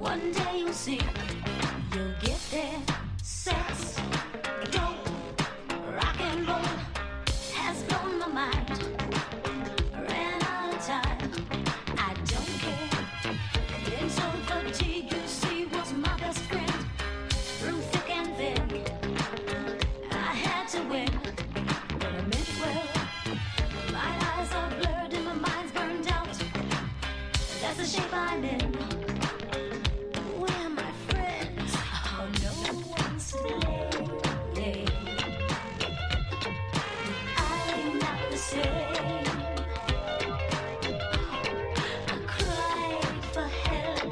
One day you'll see, you'll get there. Sex, dope, rock and roll has blown my mind. Ran out of time, I don't care. Mental fatigue, you see, was my best friend. Through thick and thin, I had to win, but I meant well. My eyes are blurred and my mind's burned out. That's the shape I'm in. Where are my friends? Oh, no one's to blame. I'm not the same. I cried for help,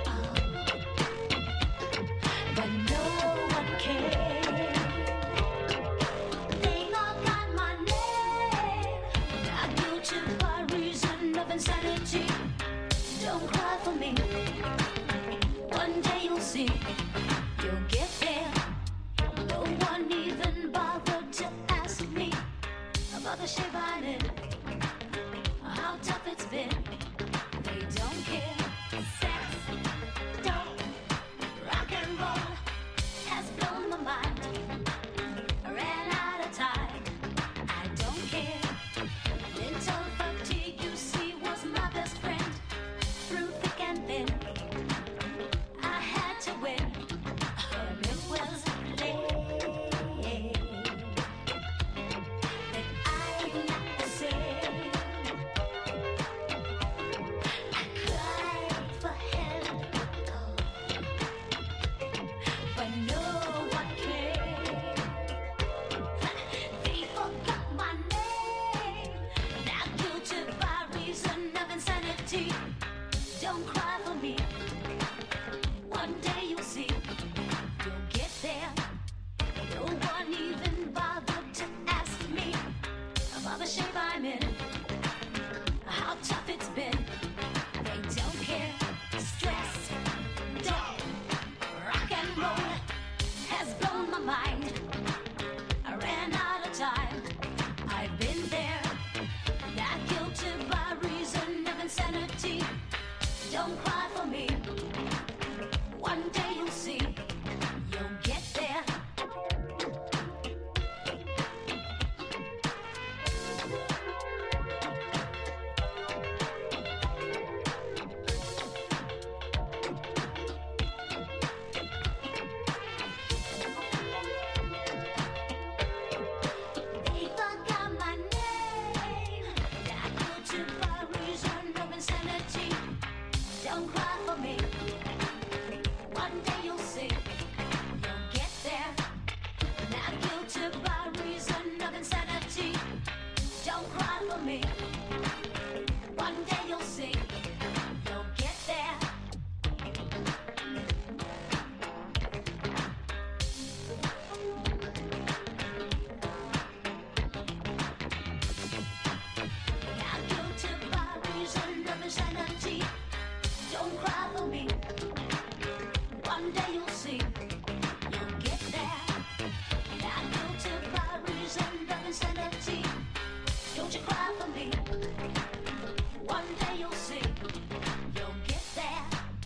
but no one came. They all got my name. Not guilty by reason of insanity. Don't cry for me. One day you'll see, you'll get there. No one even bothered to ask me about the shape I'm in, how tough it's been. They don't care. Sex, dope, rock and roll has blown my mind. I ran out of time. I don't care. Mental fatigue, you see, was my best friend. Through thick and thin, I had to win. But it was late. That I'm not the same. I cried for help, but no one came. They forgot my name. Now guilty by reason of insanity. Don't cry for me. One day you'll see, you'll get there. No one even bothered to ask me about the shape I'm in, how tough it's been. They don't care. Stress, dope, rock and roll has blown my mind. I ran out of time. I've been there. Not guilty by reason of insanity. Don't cry for me. One day you'll see, you'll get there. They forgot my name. Not guilty by reason of insanity. Don't cry for me. One day you'll see, you'll get there. Not guilty by reason of insanity. Don't cry for me. One day you'll see, you'll get there. Not guilty by reason of insanity. Don't cry for me. One day you'll see, you'll get there. Not guilty by reason of insanity. Don't you cry for me. One day you'll see, you'll get there.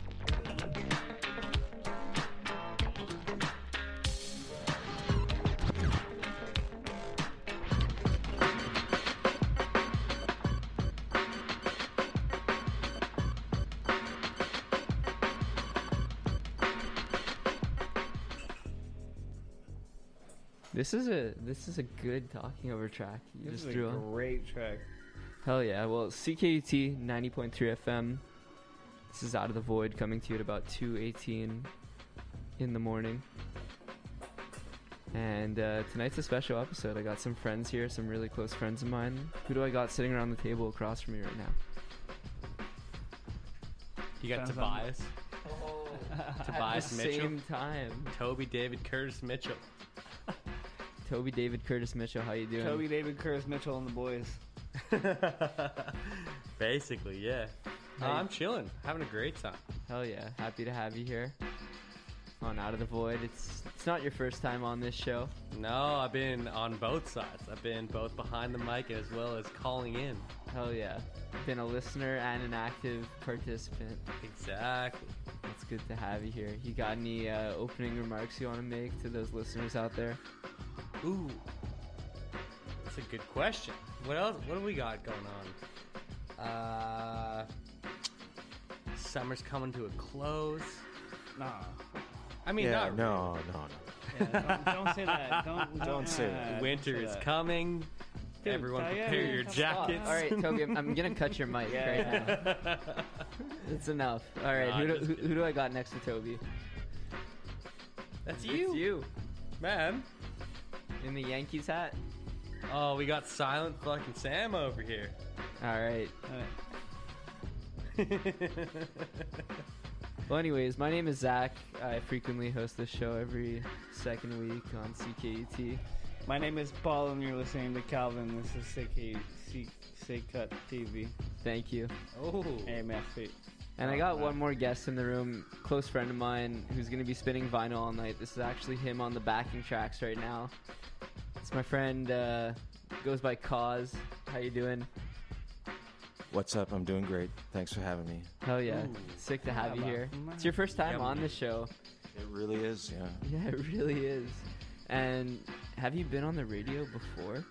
This is a good talking over track. You This just is drew a on. great track. Hell yeah. Well, CKUT 90.3 FM. This is Out of the Void coming to you at about 2:18 in the morning. And tonight's a special episode. I got some friends here, some really close friends of mine. Who do I got sitting around the table across from me right now? You got Sounds Tobias. Tobias At the Mitchell. same time. Toby David Curtis Mitchell. Toby David Curtis Mitchell, how you doing? Toby, David, Curtis, Mitchell, and the boys. Basically, yeah. I'm chilling, having a great time. Hell yeah. Happy to have you here on Out of the Void. It's not your first time on this show. No, I've been on both sides. I've been both behind the mic as well as calling in. Hell yeah. Been a listener and an active participant. Exactly. That's It's good to have you here. You got any opening remarks you want to make to those listeners out there? Ooh, that's a good question. What else? What do we got going on? Summer's coming to a close. Nah. I mean, Yeah, not no. Yeah, don't say that. Don't say that. don't Winter say is that. coming. Dude, Everyone yeah, prepare yeah, your come jackets. All right, Toby, I'm gonna cut your mic right now. It's enough. All right, Nah, who do I got next to Toby? That's It's you, you man. in the Yankees hat. Oh, we got Silent fucking Sam over here. All right. All right. Well, anyways, my name is Zach. I frequently host this show every second week on CKUT. My name is Paul, and you're listening to Calvin. This is Cut TV. Thank you. Oh, And AMF. I got one more guest in the room, close friend of mine, who's going to be spinning vinyl all night. This is actually him on the backing tracks right now. It's my friend, goes by Cause. How you doing? What's up? I'm doing great. Thanks for having me. Hell yeah. Ooh. Sick to have you Yeah, here. man. It's your first time Yeah, on man. the show. It really is, yeah. Yeah, it really is. And have you been on the radio before?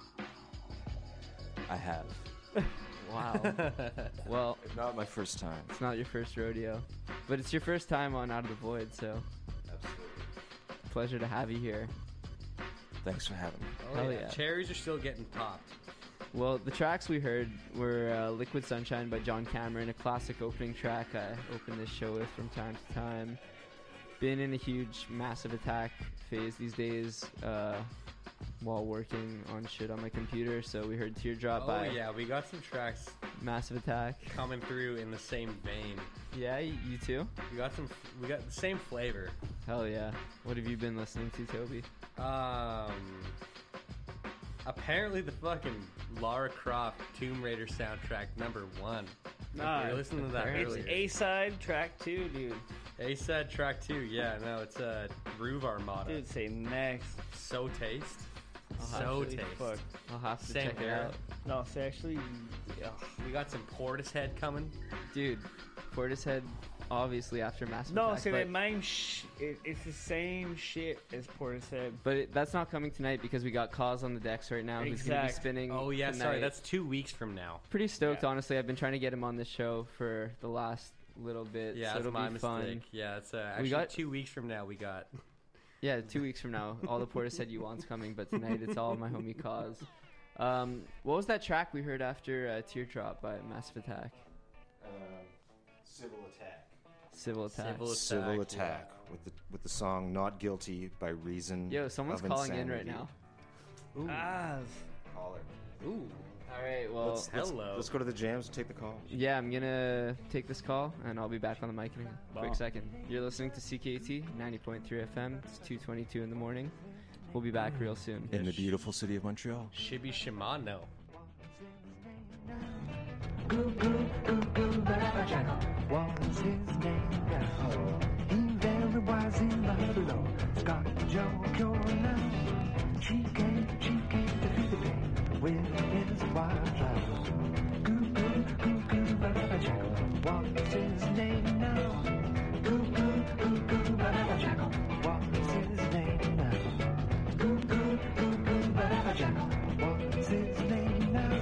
I have. Wow. Well, If not my first time. it's not your first rodeo, but it's your first time on Out of the Void, so Absolutely. pleasure to have you here. Thanks for having me. oh Hell yeah. yeah. Cherries are still getting popped. Well, the tracks we heard were Liquid Sunshine by John Cameron, a classic opening track I open this show with from time to time. Been in a huge Massive Attack phase these days while working on shit on my computer, so we heard Teardrop Oh by yeah, we got some tracks Massive Attack. coming through in the same vein. Yeah, you too? We got the same flavor. Hell yeah. What have you been listening to, Toby? Apparently the fucking Lara Croft Tomb Raider soundtrack #1. Nah, we were listening to that It's earlier. A-side track 2, dude. A-side track 2, yeah, no, it's a Groove Armada. Dude, say next. So taste. So Actually, taste. fuck. I'll have to Same check here. it out. No, say actually, yeah. We got some Portishead coming. Dude, Portishead, obviously after Massive No, Attack. say but, that mine. It's the same shit as Portishead. but that's not coming tonight because we got Cause on the decks right now who's going to be Exact. spinning. Oh yeah, tonight. sorry, that's 2 weeks from now. Pretty stoked, Yeah. honestly. I've been trying to get him on the show for the last little bit, Yeah, so that's it'll my be mistake. fun. Yeah, it's actually got- 2 weeks from now we got. Yeah, 2 weeks from now, all the Portishead you want's coming, but tonight it's all my homie Cause. What was that track we heard after Teardrop by Massive Attack? Civil Attack. Civil Attack. Civil Attack with the song "Not Guilty" by Reason. Yo, someone's of calling in right Insanity. now. Ooh. Ah, Caller. Ooh. All right, well, Hello. Let's go to the jams and take the call. yeah, I'm gonna take this call and I'll be back on the mic in a quick second. You're listening to CKT 90.3 FM. It's 2:22 in the morning. We'll be back real soon. In the beautiful city of Montreal. Shibi Shimano. Was his name now? He very wise in Babylon. Scott Joe Pure now. She came defeat the pain with his wild child. What's his name now? What's his name now? What's his name now?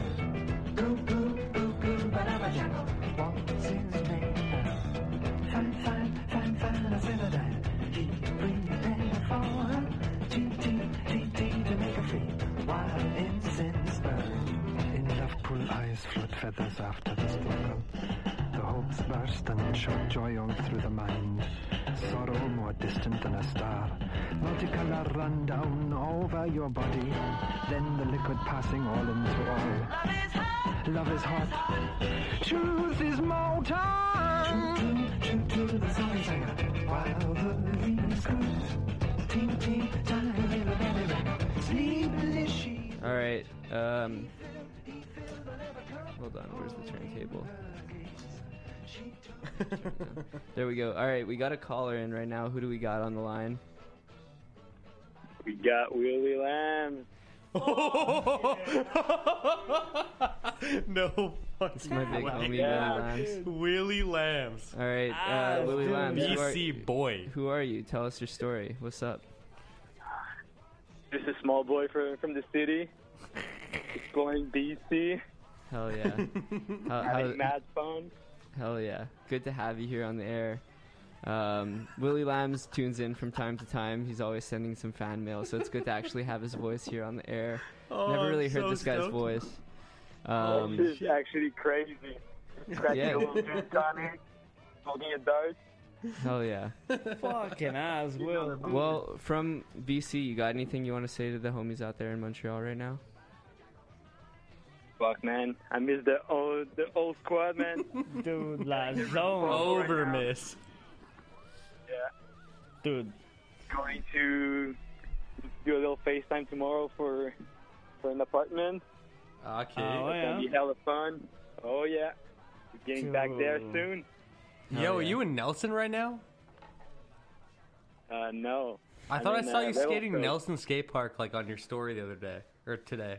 What's his name now? Fine, I said that. He prepared for her. T to make her free. While incense burned. In love-full eyes float feathers after the struggle. The hopes burst and shot joy all through the mind. Sorrow more distant than a star. Multicolor run down over your body. Then the liquid passing all into all. Love is hot. Truth is molten. True to the song singer. While the leaves cruise. Teen, tiny little baby rat. Sleepless she. All right. Hold on. Where's the turntable? There we go. All right, we got a caller in right now. Who do we got on the line? We got Willie Lamb. No This is my big fucking homie, Yeah, Willie Lambs. dude. Willie Lambs. All right, Willie dude. Lambs. BC boy. Who are you? Tell us your story. What's up? Just a small boy from the city, exploring BC, Hell yeah. having mad fun. Hell yeah. Good to have you here on the air. Willie Lambs tunes in from time to time. He's always sending some fan mail, so it's good to actually have his voice here on the air. Never really I'm heard so this guy's stoked. voice. This is actually crazy. Cracking Yeah. a little gin tonic, smoking a dart. Hell yeah. Fucking ass, Will. Well, from BC, you got anything you want to say to the homies out there in Montreal right now? Fuck, man. I miss the old squad, man. Dude, La Zone. Over miss. Yeah. Dude, Going to do a little FaceTime tomorrow for an apartment. Okay. Oh, It's yeah. gonna be hella fun. Oh, yeah. We're getting back there Dude. soon. Yo, are yeah. you in Nelson right now? No. I thought I in, saw you Revelstoke. skating Nelson Skate Park like on your story the other day or today.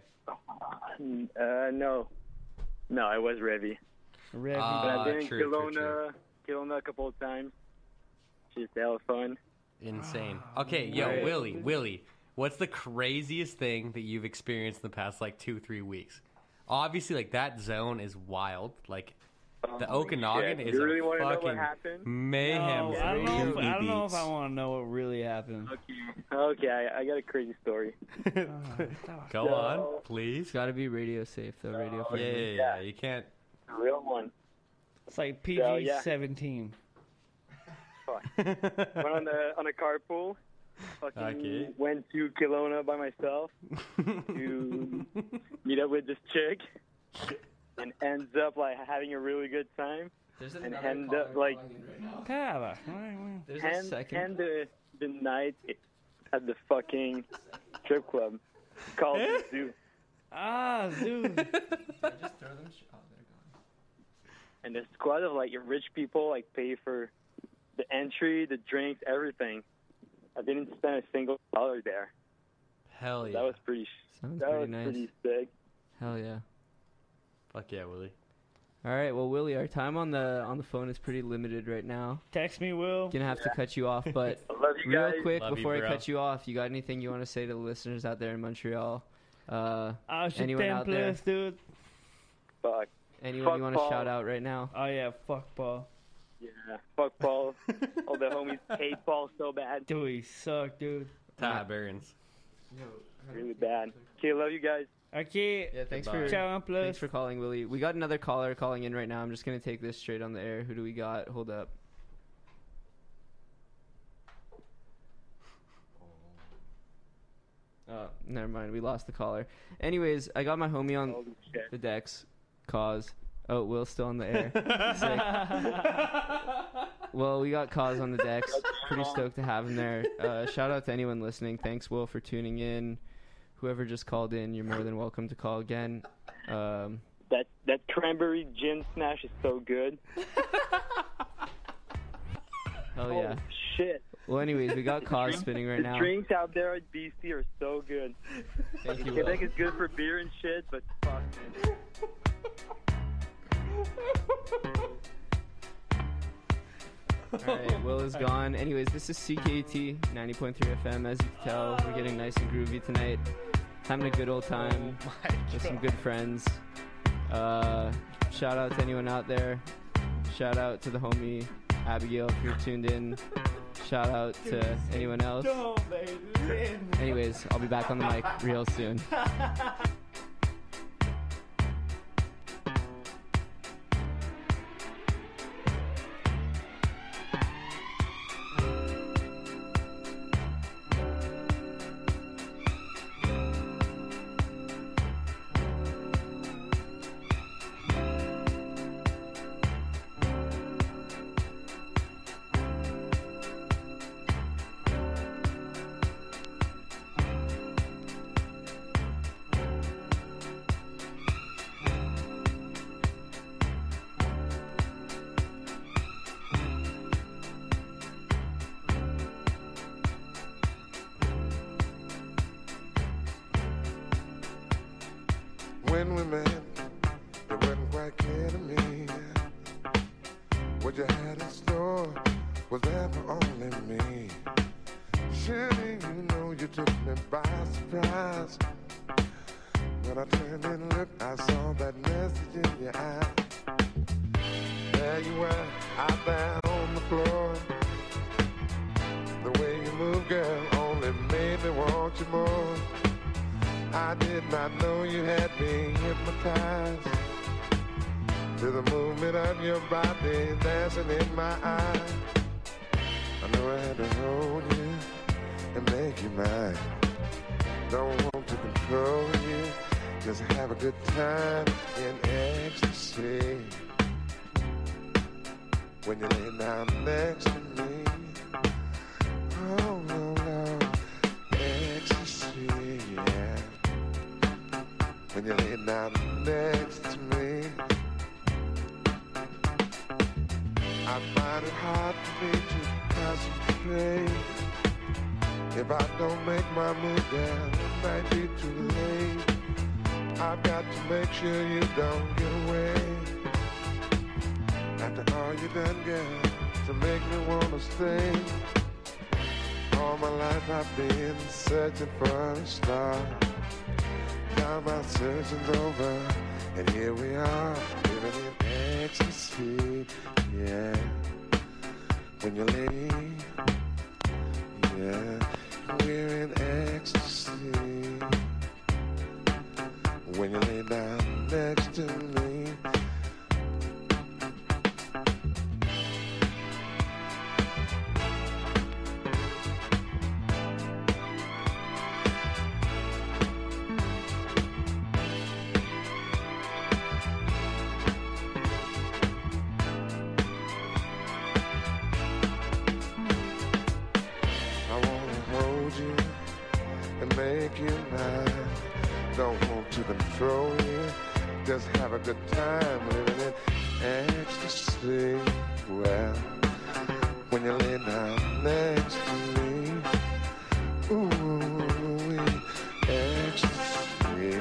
No. No, I was Revy. Revy. But Ah, I've been in true, true, Kelowna a couple of times. Just hella fun. Insane. Okay, yo, Right. Willie, what's the craziest thing that you've experienced in the past like 2-3 weeks? Obviously, like that zone is wild. Like the Okanagan shit. is You really a wanna know what fucking happened? mayhem. No, I don't know. If, Really I don't know if beats. I want to know what really happened. Okay, I got a crazy story. Go on, please. It's got to be radio safe, though. Radio Yeah, friendly. yeah, yeah. You can't. A real one. It's like Yeah, yeah. PG-17. Fuck. Went on a carpool. Fucking Okay. went to Kelowna by myself to meet up with this chick, and ends up like having a really good time. There's And end up like Cara. There's a end second. the night at the fucking strip club called the Zoo. Ah, dude. Just throw them. Oh, they're gone. And the squad of like rich people like pay for the entry, the drinks, everything. I didn't spend a single dollar there. Hell yeah. That was pretty. Sounds That pretty was nice. pretty sick. Hell yeah. Fuck yeah, Willie. All right, well, Willie, our time on the phone is pretty limited right now. Text me, Will. Gonna have to cut you off, but I love you real guys. quick Love you, before I bro. cut you off, you got anything you want to say to the listeners out there in Montreal? Anyone out there? plus, dude. Fuck. Anyone Fuck you want to Paul. shout out right now? Oh, yeah, fuck Paul. Yeah. Fuck Paul. All the homies hate Paul so bad. Dude, he sucked, dude. Barbarians. Really bad. Okay, love you guys. Okay. Yeah, thanks Goodbye. for Ciao, plus. thanks for calling, Willie. We got another caller calling in right now. I'm just gonna take this straight on the air. Who do we got? Hold up. Oh, never mind. We lost the caller. Anyways, I got my homie on Holy shit. the decks. Cause. Oh, Will's still on the air. Sick. Well, we got Cause on the decks. Pretty stoked to have him there. Shout out to anyone listening. Thanks, Will, for tuning in. Whoever just called in, you're more than welcome to call again. That cranberry gin smash is so good. Hell yeah. Holy shit. Well, anyways, we got Cause spinning right The now. drinks out there at BC are so good. Thank you, Will. Quebec is good for beer and shit, but fuck, man. Alright, Will is gone. Anyways, this is CKT 90.3 FM. As you can tell, we're getting nice and groovy tonight. Having a good old time with some good friends. Shout out to anyone out there. Shout out to the homie Abigail if you're tuned in. Shout out to anyone else. Anyways, I'll be back on the mic real soon. when we met, it wasn't quite clear to me what you had in store was there for only me. Surely you know you took me by surprise. When I turned and looked, I saw that message in your eye. There you were, out there on the floor. The way you move, girl, only made me want you more. I did not know you had me hypnotized to the movement of your body dancing in my eyes. I knew I had to hold you and make you mine. Don't want to control you, just have a good time in ecstasy. When you lay down next to me, oh Lord, ecstasy, yeah. When you lay down next to me, I find it hard for me to concentrate. If I don't make my move, then it might be too late. I've got to make sure you don't get away. After all you done, girl, to make me wanna stay. All my life I've been searching for a star. Now my searching's over, and here we are, living in ecstasy, yeah. When you leave, yeah, we're in ecstasy. When you lay down next to me, control you, just have a good time living in ecstasy. Well, when you lay down next to me, ooh, ecstasy.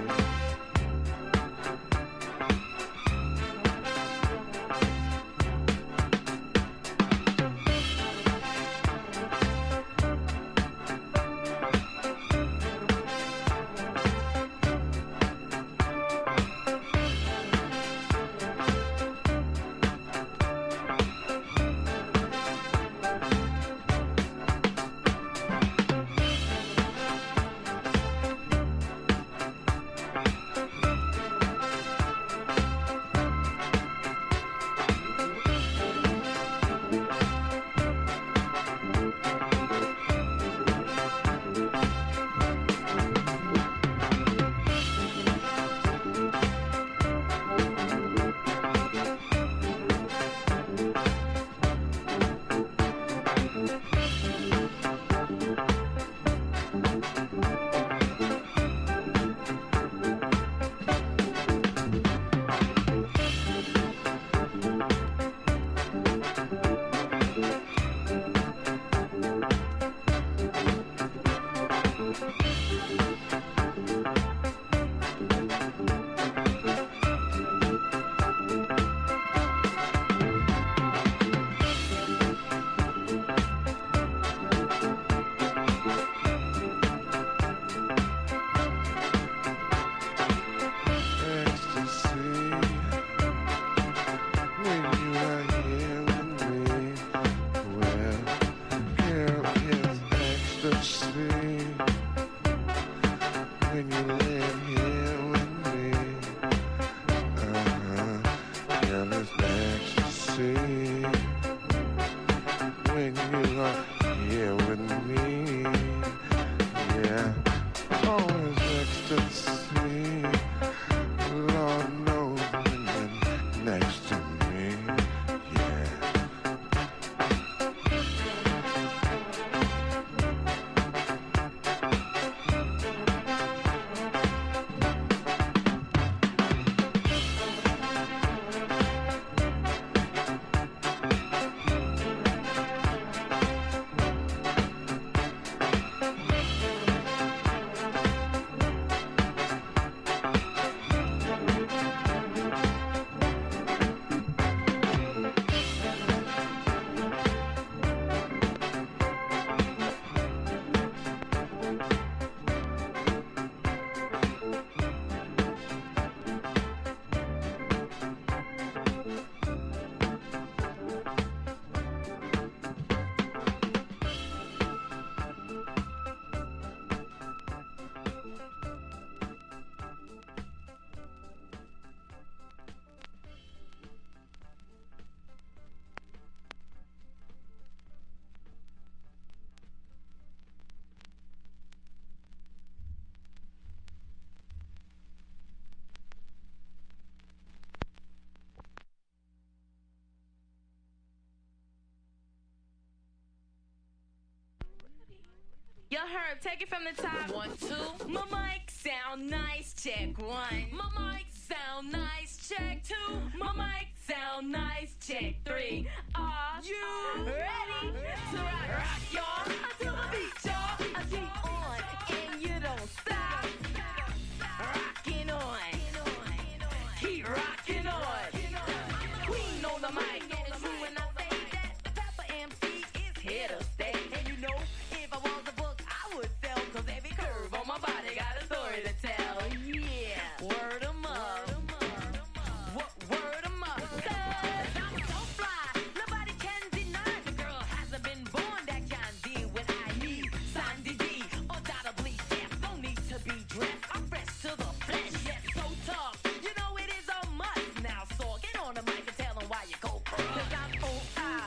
Yo, Herb, take it from the top. 1, 2. My mic sound nice, check 1. My mic sound nice, check 2. My mic sound nice, check 3. Are you ready to rock, y'all? Until the beat, y'all. I keep on and you don't stop. Rocking on. Keep rocking on. Queen on the mic. And it's true when I say that the Pepper MC is here to stay. And you know, if I was a book, I would sell. Cause every curve on my body got a story to tell. Yeah, word 'em up. Word 'em up. Cause I'm so fly. Nobody can deny the girl hasn't been born that can deal with I need. Sandy D, undoubtedly deaf. No need to be dressed. I'm fresh to the flesh, yet so tough. You know it is a must. Now, so get on the mic and tell them why you go crazy. Cause I'm O-I,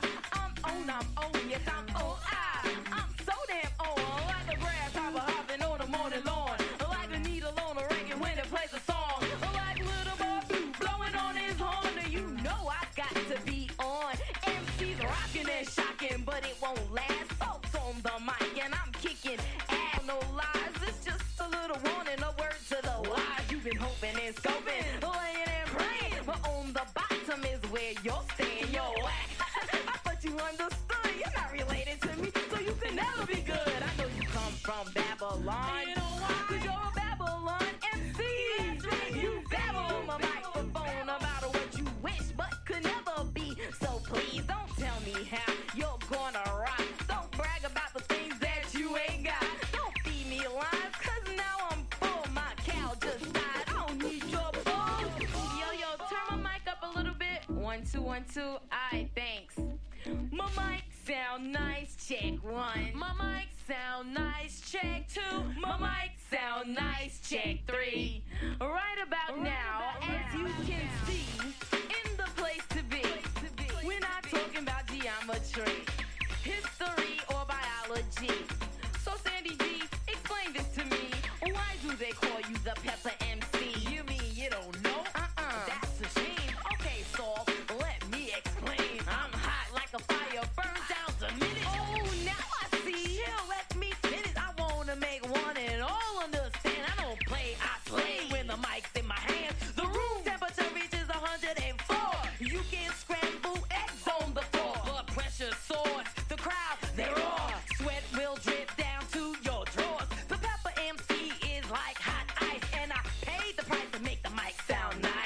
I'm on, yes I'm O-I. I'm so damn on, like the grasshopper hopping on the morning lawn. Like the needle on a record when it plays a song. Like little boy blue blowing on his horn. You know I got to be on. MC's rocking and shocking, but it won't last. Folks on the mic and I'm kicking ass. No lies, it's just a little warning, a word to the wise. You've been hoping and scoping, laying and praying, but on the bottom is where you're staying. Yo, whack. I thought you understood. You're not related to me, so you can never be good. I know you come from Babylon. You know why? Cause you're a Babylon MC. That's right. You babble on my microphone about what you wish, but could never be. So please don't tell me how you're gonna rock. Don't brag about the things that you ain't got. Don't feed me lies, cause now I'm full. My cow just died. I don't need your bull. Yo, turn my mic up a little bit. 1, 2, 1, 2. Aight, thanks. My mic sound nice, check 1. My mic sound nice, check 2. My mic sound nice, check 3. Right about now, as you can see, in the place to be, we're not talking about geometry, history, or biology. So Sandy G, explain this to me. Why do they call you the Pepper MC? You mean you don't know? That's a shame. Okay, so let me explain. I'm hot like a fire, burns down the minute. Oh, now I see. Chill, let me finish. I wanna make one and all understand. I don't play, I slay when the mic's in my hand. The room temperature reaches 104. You can scramble eggs on the floor. Blood pressure soars. The crowd, they roar. Sweat will drip down to your drawers. The Pepper MC is like hot ice, and I paid the price to make the mic sound nice.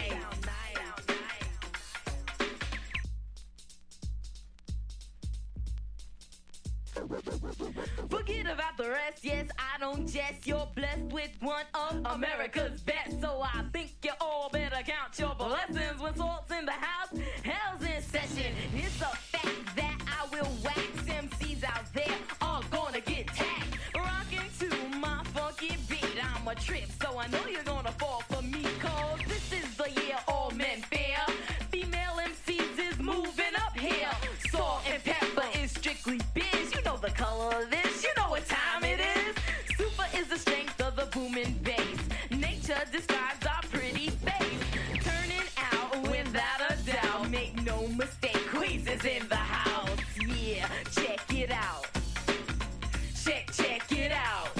Forget about the rest, yes, I don't jest. You're blessed with one of America's best. So I think you all better count your blessings. When salt's in the house, hell's in session. It's a fact that I will wax. MCs out there are gonna get tagged. Rocking to my funky beat, I'm a trip, so I know you're gonna fall for me. Cause this is the year all men fear. Female MCs is moving up here. Salt and pepper is strictly biz. You know the color of this, you know what time it is. Super is the strength of the booming bass. Nature describes our pretty face. Turning out without a doubt. Make no mistake, Queens is in the house. Yeah, check it out. Check it out.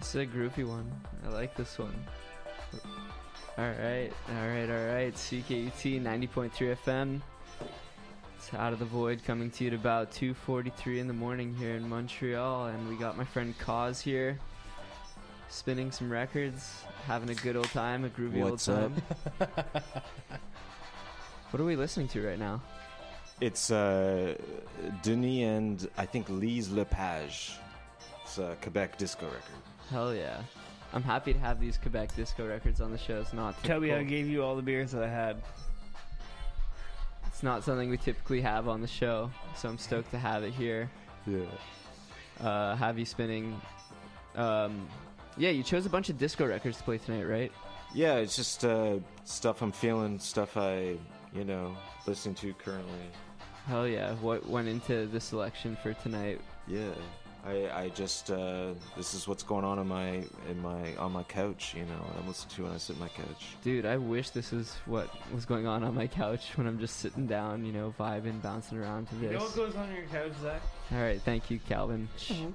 It's a groovy one. I like this one. Alright. CKUT 90.3 FM. It's Out of the Void coming to you at about 2:43 in the morning here in Montreal. And we got my friend Cause here, spinning some records, having a good old time, a groovy What's old time. What are we listening to right now? It's Denis and I think Lise Lepage. It's a Quebec disco record. Hell yeah. I'm happy to have these Quebec disco records on the show. It's not Tubby, I typical. gave you all the beers that I had. It's not something we typically have on the show, so I'm stoked to have it here. Yeah. Have you spinning. Yeah, you chose a bunch of disco records to play tonight, right? Yeah, it's just stuff I'm feeling, stuff I, listen to currently. Hell yeah. What went into the selection for tonight? Yeah. I just this is what's going on on my couch, I'm listening to when I sit on my couch. Dude, I wish this is what was going on my couch when I'm just sitting down, vibing, bouncing around to this. You know what goes on your couch, Zach? All right, thank you, Calvin.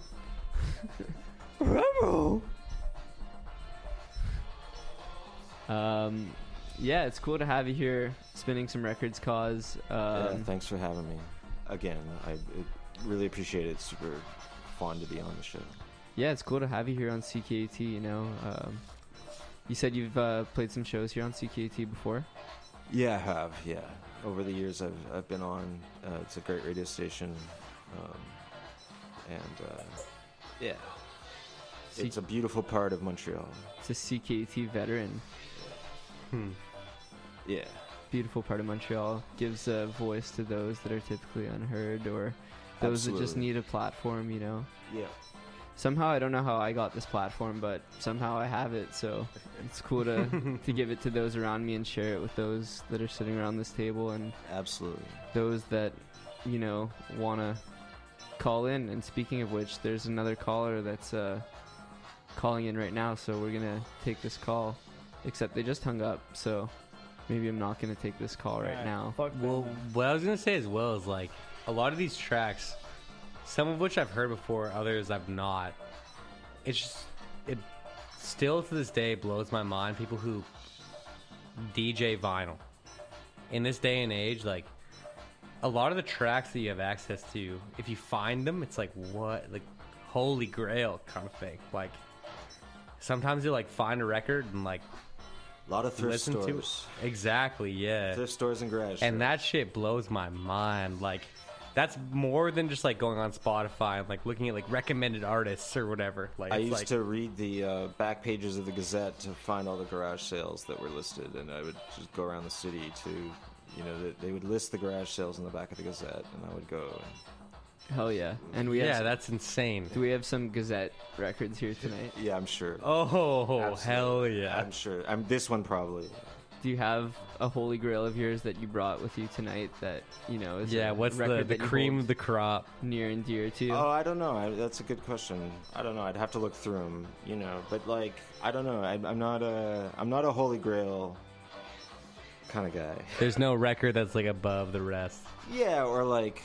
Yeah, it's cool to have you here spinning some records, Cause. Yeah, thanks for having me. Again, I really appreciate it. It's super fun to be on the show. Yeah, it's cool to have you here on CKUT, You said you've played some shows here on CKUT before? Yeah, I have, yeah. Over the years I've been on. It's a great radio station. Yeah. It's a beautiful part of Montreal. It's a CKUT veteran. Yeah. Beautiful part of Montreal. Gives a voice to those that are typically unheard or those that just Absolutely. need a platform, Yeah. Somehow I don't know how I got this platform, but somehow I have it, so it's cool to give it to those around me and share it with those that are sitting around this table and Absolutely. those that, want to call in. And speaking of which, there's another caller that's calling in right now, so we're going to take this call. Except they just hung up, so maybe I'm not going to take this call right now. Fuck them, Well, man. what I was gonna say as well is like a lot of these tracks, some of which I've heard before, others I've not. It still to this day blows my mind. People who DJ vinyl in this day and age, like a lot of the tracks that you have access to, if you find them, it's like what, like holy grail kind of thing. Like sometimes you like find a record and like A lot of thrift listen to it. stores. Exactly, yeah. Thrift stores and garage And sales. that shit blows my mind. Like, that's more than just like going on Spotify and like looking at like recommended artists or whatever. Like, I it's used like, to read the back pages of the Gazette to find all the garage sales that were listed, and I would just go around the city to, they would list the garage sales in the back of the Gazette, and I would go. Hell yeah. And we yeah, have that's insane. do we have some Gazette records here tonight? Yeah, I'm sure. Oh, Absolutely. hell yeah. I'm sure. This one probably. Do you have a holy grail of yours that you brought with you tonight that, is Yeah, a what's the record that you cream hold of the crop? near and dear to you? Oh, I don't know. That's a good question. I don't know. I'd have to look through them, But like, I don't know. I'm not a holy grail kind of guy. There's no record that's like above the rest. Yeah, or like,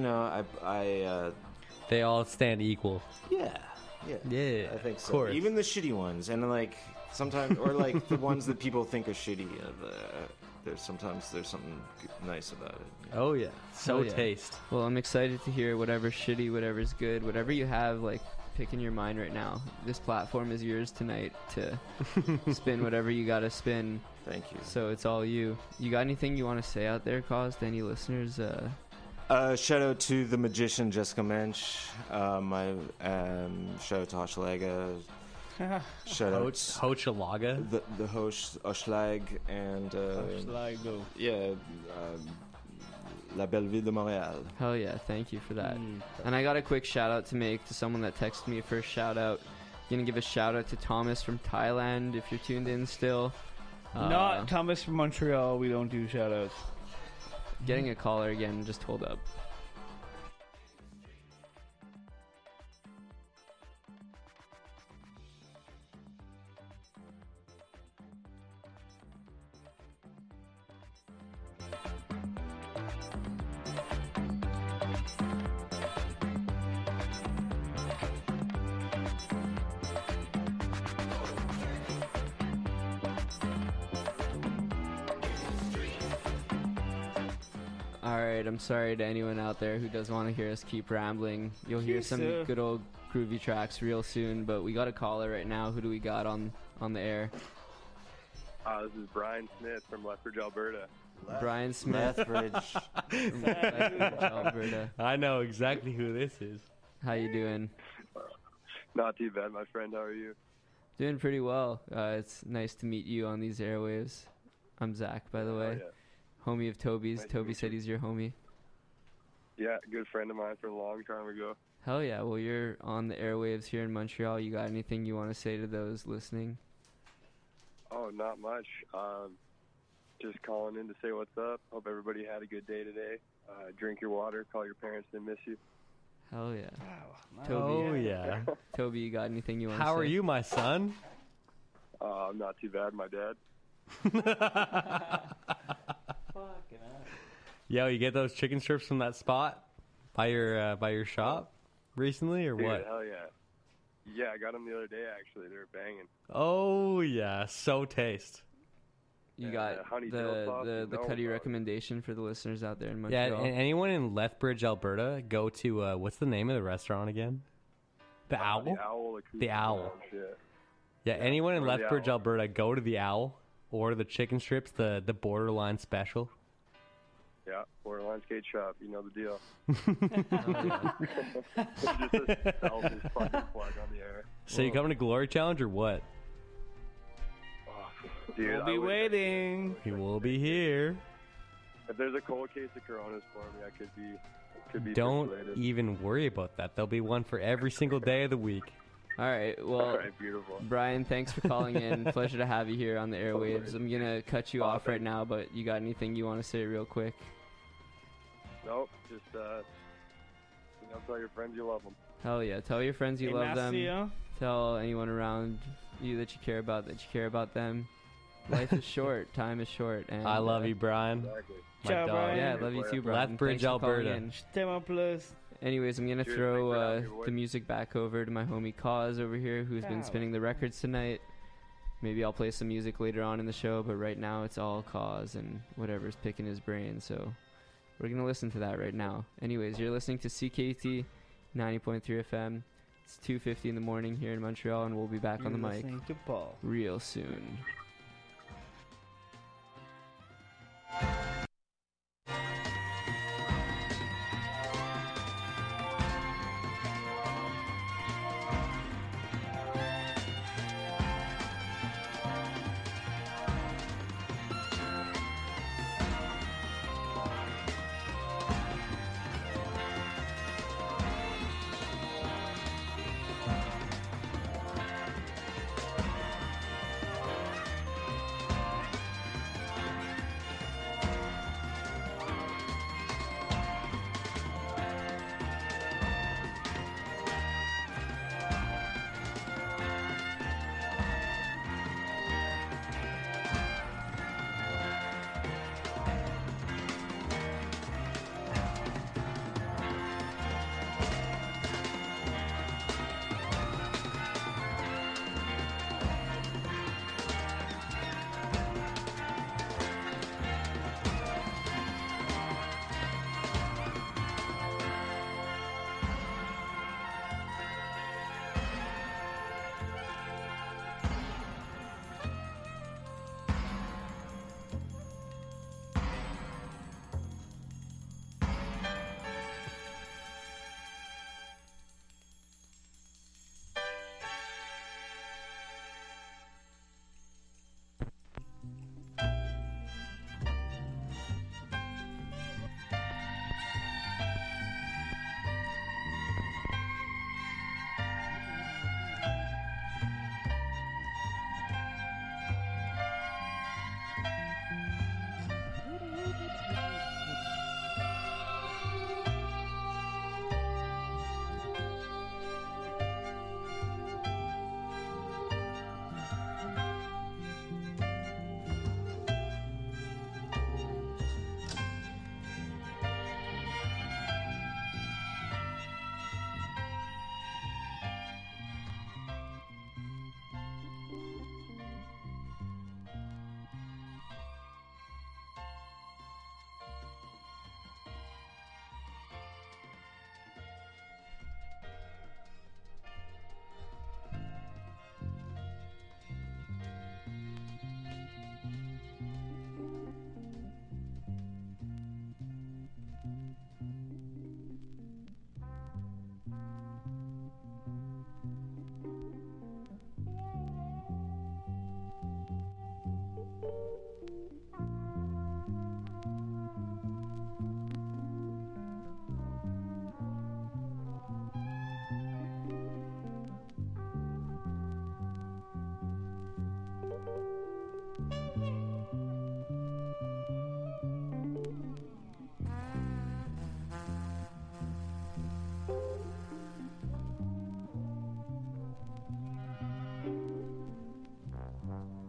They all stand equal. yeah. Yeah, I think of so. course. Even the shitty ones, and like sometimes, or like the ones that people think are shitty. There's sometimes something nice about it. Oh yeah, so Hell yeah. taste. Well, I'm excited to hear whatever's shitty, whatever's good, whatever you have, like, pick in your mind right now. This platform is yours tonight to spin whatever you gotta spin. Thank you. So it's all you. You got anything you want to say out there, Cause, to any listeners? Shout out to the magician Jessica Mensch. Shout out to Hochelaga. Shout out Hochelaga. the host Oschlag and Sligo. La Belle Ville de Montréal. Hell yeah, thank you for that. And I got a quick shout out to make to someone that texted me for a shout out. Gonna give a shout out to Thomas from Thailand if you're tuned in still. Not Thomas from Montreal. We don't do shout outs. Getting a caller again, just hold up. All right, I'm sorry to anyone out there who does want to hear us keep rambling. You'll hear some Jeez, good old groovy tracks real soon, but we got a caller right now. Who do we got on the air? This is Brian Smith from Lethbridge, Alberta. Brian Smith. Lethbridge. from Lethbridge, Alberta. I know exactly who this is. How you doing? Not too bad, my friend. How are you? Doing pretty well. It's nice to meet you on these airwaves. I'm Zach, by the way. Yeah. Homie of Toby's. Nice to Toby meet said you. he's your homie. Yeah, good friend of mine from a long time ago. Hell yeah. Well, you're on the airwaves here in Montreal. You got anything you want to say to those listening? Oh, not much. Just calling in to say what's up. Hope everybody had a good day today. Drink your water. Call your parents. They miss you. Hell yeah. Wow. Toby. Oh yeah. Toby, you got anything you want to say? How are you, my son? I'm not too bad, my dad. Yo, you get those chicken strips from that spot by your shop recently, or Dude, what? hell yeah. Yeah, I got them the other day, actually. They were banging. Oh yeah, so taste. You Yeah, got honey dill sauce, the you know Cuddy about it. recommendation for the listeners out there in Yeah, Montreal. and anyone in Lethbridge, Alberta, go to what's the name of the restaurant again? The Owl. The Owl. The Owl. Lounge, yeah. Yeah, anyone in go to the Lethbridge, Owl. Alberta, go to the Owl. Order the chicken strips, the borderline special. Yeah, Borderline Skate Shop. You know the deal. Oh, yeah. Just a selfish fucking plug on the air. So you coming to Glory Challenge or what? Oh, dude, We'll I be would- waiting. He will be here. If there's a cold case of Coronas for me, I could be Don't persuaded. even worry about that. There'll be one for every single day of the week. All right. All Well, right, beautiful. Brian, thanks for calling in. Pleasure to have you here on the airwaves. I'm going to cut you off right now, but you got anything you want to say real quick? Nope, just tell your friends you love them. Hell yeah. Tell your friends you Hey, love them. merci, huh? Tell anyone around you that you care about them. Life is short. Time is short. And I love you, Brian. Exactly. My Ciao, dog. Brian. Yeah, I love you too, Brian. Lethbridge, Thanks for calling Alberta. in. Je t'aime en plus. Anyways, I'm gonna Cheers, throw thanks for having me, boys. the music back over to my homie Cause over here, who's been Ciao. spinning the records tonight. Maybe I'll play some music later on in the show, but right now it's all Cause and whatever's picking his brain. So we're gonna listen to that right now. Anyways, you're listening to CKT 90.3 FM. It's 2:50 in the morning here in Montreal, and we'll be back on the You're mic listening to Paul. real soon.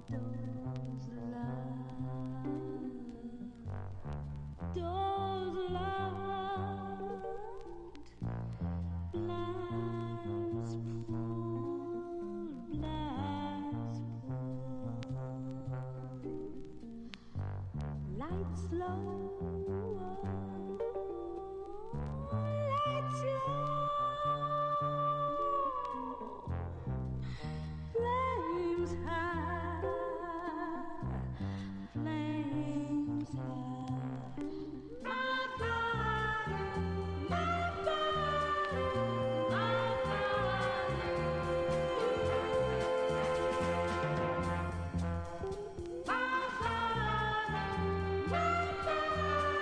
Doors locked, doors locked, blinds pulled, blinds pulled, lights low, lights low. Flames high, flames high. My body, my body, my body. My body, my body.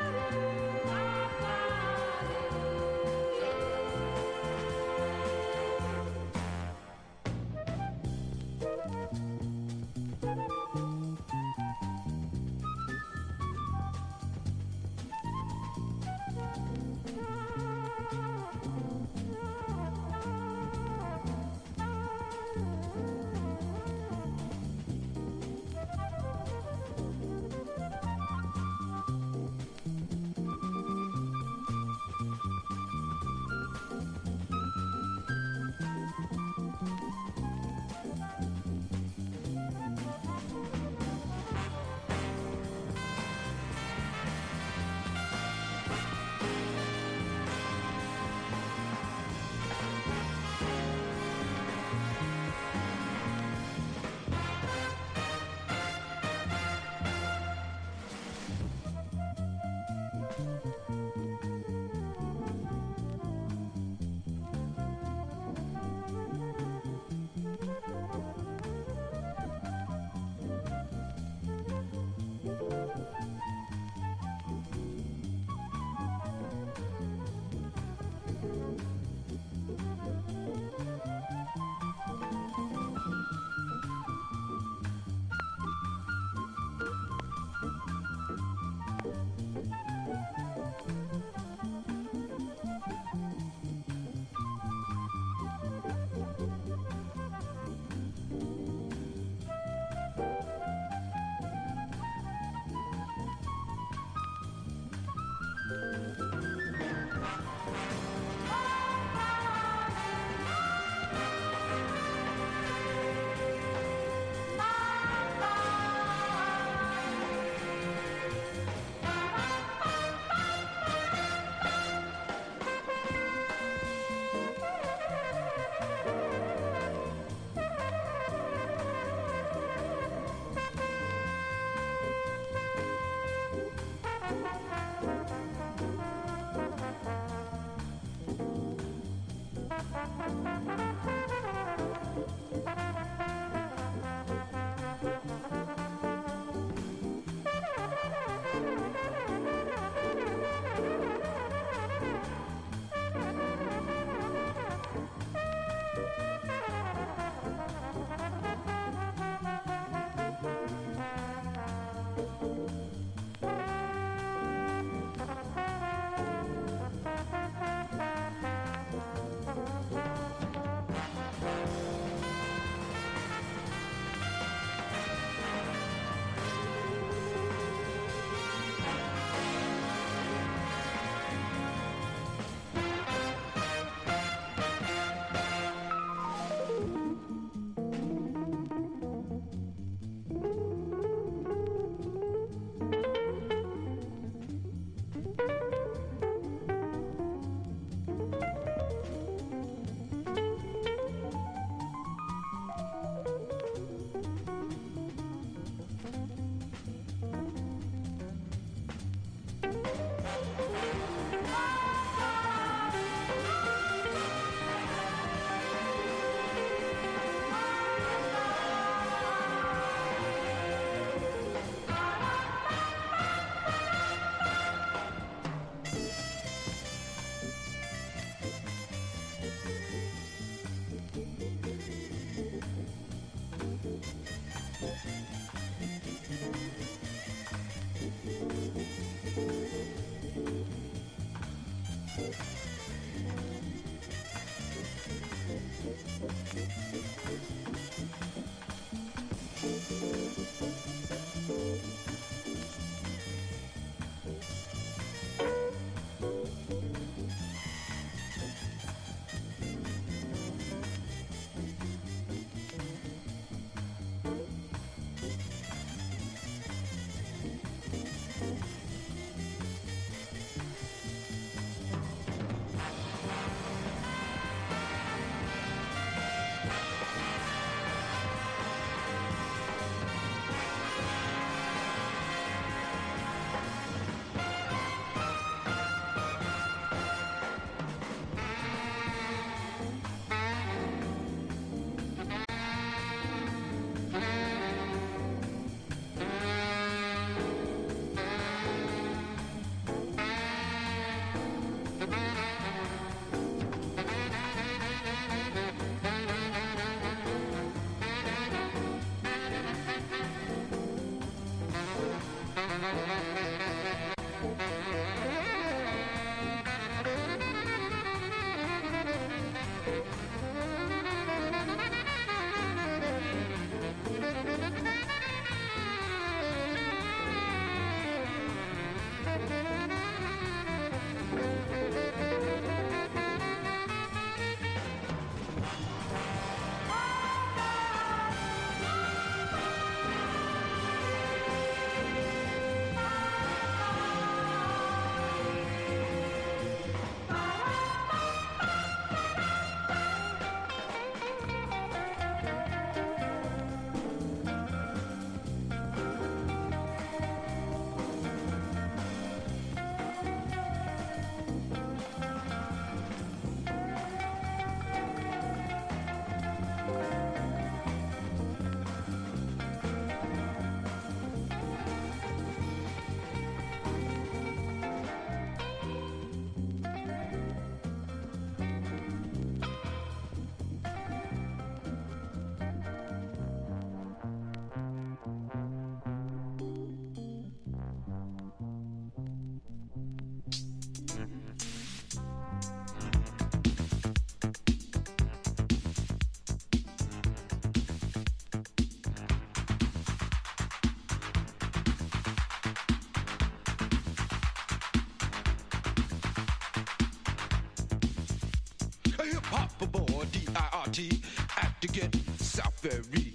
A hip hop boy, DIRT, at to get South very